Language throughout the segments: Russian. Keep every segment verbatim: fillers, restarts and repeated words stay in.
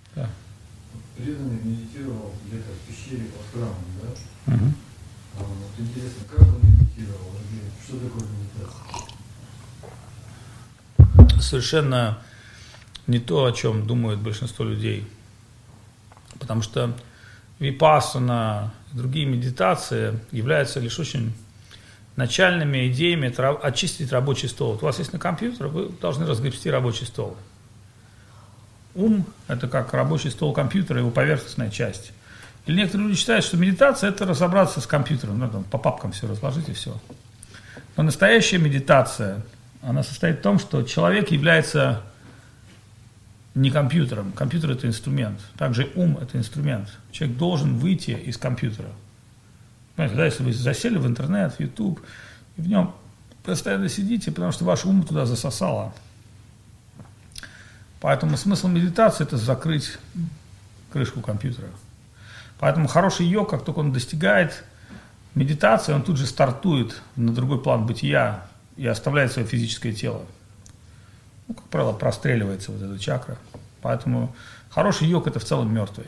Да. Преданный медитировал где-то в пещере под храмом, да? Угу. А вот интересно, как он медитировал? Что такое медитация? Совершенно не то, о чем думают большинство людей. Потому что випассана и другие медитации являются лишь очень начальными идеями. Это очистить рабочий стол. Вот у вас есть на компьютере, вы должны разгребсти рабочий стол. Ум – это как рабочий стол компьютера, его поверхностная часть. Или некоторые люди считают, что медитация – это разобраться с компьютером, ну, там, по папкам все разложить и все. Но настоящая медитация, она состоит в том, что человек является не компьютером. Компьютер – это инструмент. Также ум – это инструмент. Человек должен выйти из компьютера. Понимаете, да, если вы засели в интернет, в YouTube, и в нем постоянно сидите, потому что ваш ум туда засосало. Поэтому смысл медитации – это закрыть крышку компьютера. Поэтому хороший йог, как только он достигает медитации, он тут же стартует на другой план бытия и оставляет свое физическое тело. Ну, как правило, простреливается вот эта чакра. Поэтому хороший йог – это в целом мертвый.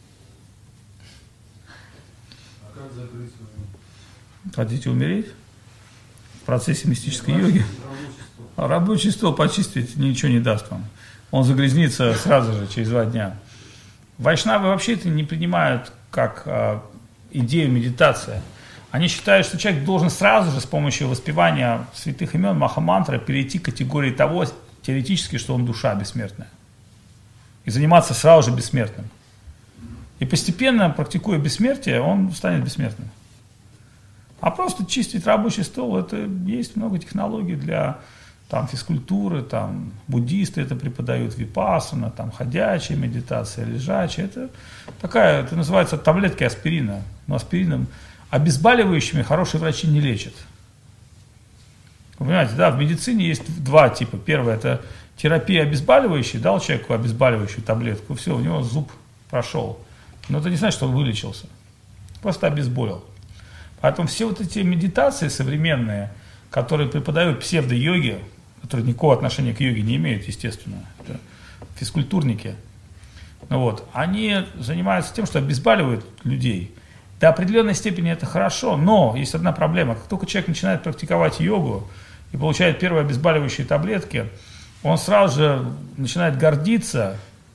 А как закрыть свою? Хотите умереть? В процессе мистической йоги? А рабочий стол почистить ничего не даст вам. Он загрязнится сразу же, через два дня. Вайшнавы вообще это не принимают как а, идею медитации. Они считают, что человек должен сразу же с помощью воспевания святых имен Махамантры перейти к категории того, теоретически, что он душа бессмертная. И заниматься сразу же бессмертным. И постепенно, практикуя бессмертие, он станет бессмертным. А просто чистить рабочий стол, это есть много технологий для там, физкультуры, там, буддисты это преподают, випассана, там, ходячая медитация, лежачая. Это такая, это называется таблетки аспирина. Но аспирином, обезболивающими хорошие врачи не лечат. Вы понимаете, да, в медицине есть два типа. Первое – это терапия обезболивающей, дал человеку обезболивающую таблетку, все, у него зуб прошел. Но это не значит, что он вылечился. Просто обезболил. Поэтому все вот эти медитации современные, которые преподают псевдо-йоги, которые никакого отношения к йоге не имеют, естественно, это физкультурники, ну вот, они занимаются тем, что обезболивают людей. До определенной степени это хорошо, но есть одна проблема. Как только человек начинает практиковать йогу и получает первые обезболивающие таблетки, он сразу же начинает гордиться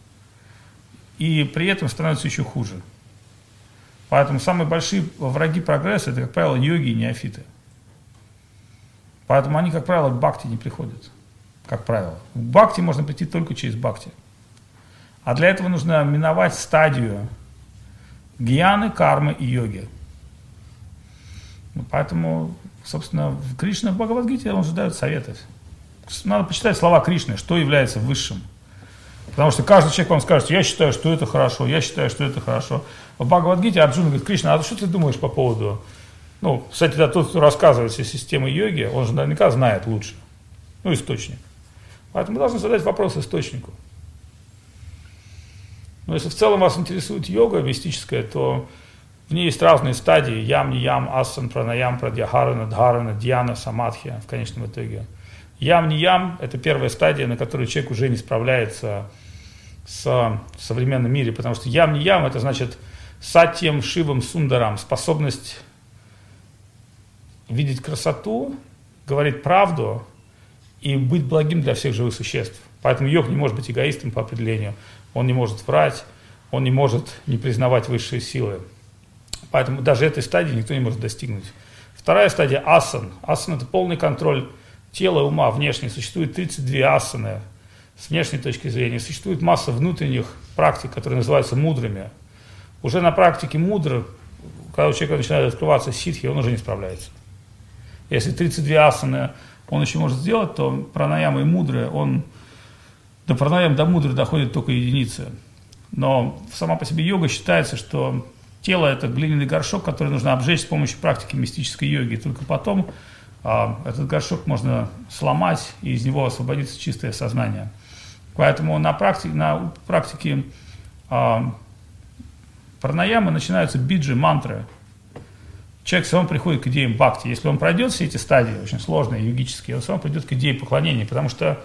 и при этом становится еще хуже. Поэтому самые большие враги прогресса – это, как правило, йоги и неофиты. Поэтому они, как правило, к бхакти не приходят. Как правило. К бхакти можно прийти только через бхакти. А для этого нужно миновать стадию гьяны, кармы и йоги. Поэтому, собственно, Кришна в Бхагавад-гите, он же дает советы. Надо почитать слова Кришны, что является высшим. Потому что каждый человек вам скажет, я считаю, что это хорошо, я считаю, что это хорошо. В Бхагавад-гите Арджуна говорит, Кришна, а что ты думаешь по поводу... Ну, кстати, да, тот, кто рассказывает все системы йоги, он же наверняка знает лучше. Ну, источник. Поэтому мы должны задать вопрос источнику. Но если в целом вас интересует йога мистическая, то в ней есть разные стадии. Ям, ниям, асан, пранаям, прадьяхарана, дхарана, дьяна, самадхия в конечном итоге. Ям, ниям – это первая стадия, на которой человек уже не справляется с в современном мире. Потому что ям, ниям – это значит сатьям, шивам, сундарам, способность видеть красоту, говорить правду и быть благим для всех живых существ. Поэтому йог не может быть эгоистом по определению. Он не может врать, он не может не признавать высшие силы. Поэтому даже этой стадии никто не может достигнуть. Вторая стадия – асан. Асан – это полный контроль тела и ума внешне. Существует тридцать две асаны с внешней точки зрения. Существует масса внутренних практик, которые называются мудрыми. Уже на практике мудр, когда у человека начинает открываться ситхи, он уже не справляется. Если тридцать две асаны он еще может сделать, то пранаяма и мудры, он до пранаям, до мудры доходит только единицы. Но сама по себе йога считается, что тело – это глиняный горшок, который нужно обжечь с помощью практики мистической йоги. И только потом а, этот горшок можно сломать, и из него освободится чистое сознание. Поэтому на практике, на практике а, пранаямы начинаются биджи, мантры. Человек сам приходит к идеям бхакти. Если он пройдет все эти стадии, очень сложные, йогические, он сам придет к идее поклонения, потому что в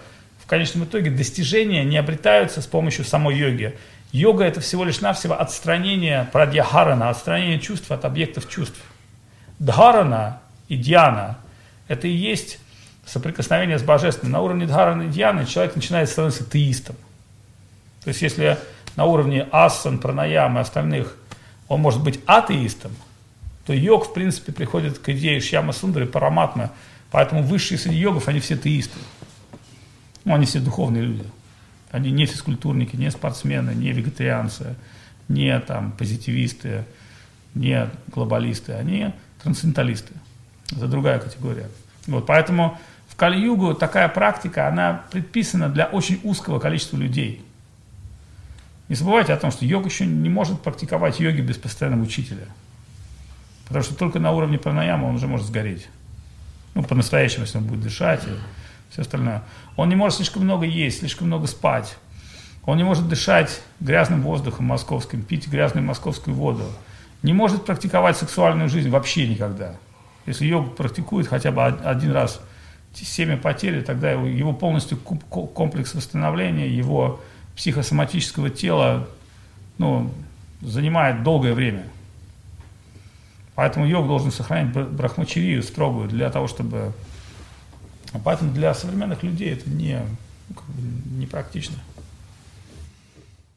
конечном итоге достижения не обретаются с помощью самой йоги. Йога – это всего лишь навсего отстранение прадьяхарана, отстранение чувств от объектов чувств. Дхарана и дьяна – это и есть соприкосновение с божественным. На уровне дхараны и дьяны человек начинает становиться теистом. То есть если на уровне асан, пранаям и остальных он может быть атеистом, то йог, в принципе, приходит к идее Шьяма Сундари, Параматмы, поэтому высшие среди йогов, они все теисты. Ну, они все духовные люди. Они не физкультурники, не спортсмены, не вегетарианцы, не там, позитивисты, не глобалисты. Они трансценденталисты. Это другая категория. Вот, поэтому в Кали-югу такая практика, она предписана для очень узкого количества людей. Не забывайте о том, что йог еще не может практиковать йоги без постоянного учителя. Потому что только на уровне пранаяма он уже может сгореть. Ну, по-настоящему, если он будет дышать и все остальное. Он не может слишком много есть, слишком много спать. Он не может дышать грязным воздухом московским, пить грязную московскую воду. Не может практиковать сексуальную жизнь вообще никогда. Если йогу практикует хотя бы один раз семя потери, тогда его, его полностью комплекс восстановления, его психосоматического тела, ну, занимает долгое время. Поэтому йог должен сохранять брахмачарию строгую для того, чтобы... Поэтому для современных людей это не, ну, как бы, не практично.